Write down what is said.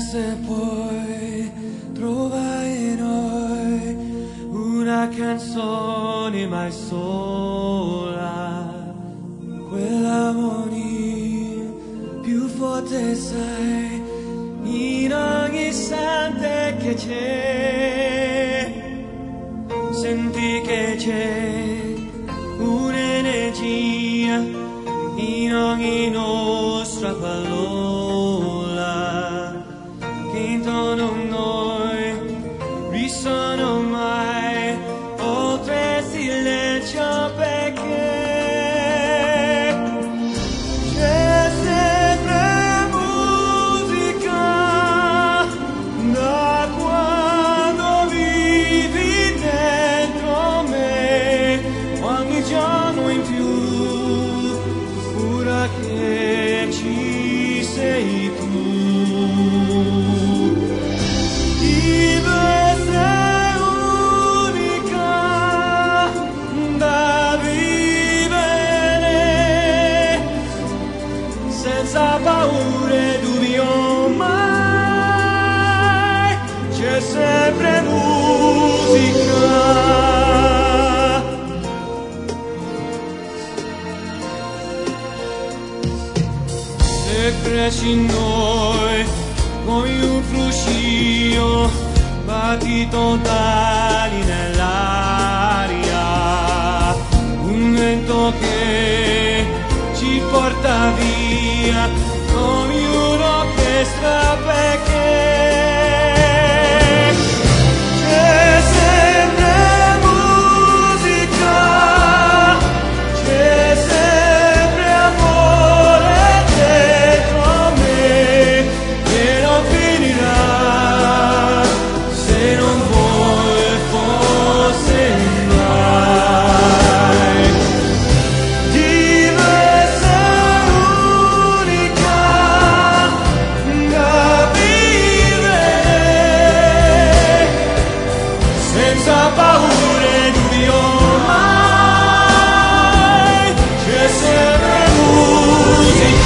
se puoi trovare in noi una canzone mai sola, quell'armonia più forte sei in ogni istante che c'è. Senti che c'è un'energia in ogni nostra parola che intorno a noi risuona mai oltre il silenzio, perché c'è sempre musica da quando vivi dentro me, ogni giorno in più, ora che ci sei tu. Senza paure, dubio mai, c'è sempre musica. Se cresci in noi come un fruscio, battito tali nell'aria, un vento che ci porta via come un'orchestra, perché c'è sempre musica, c'è sempre amore dentro me che non finirà se non vuoi forse mai. Diversa, unica da vivere, senza paure, dubio mai, c'è sempre musica.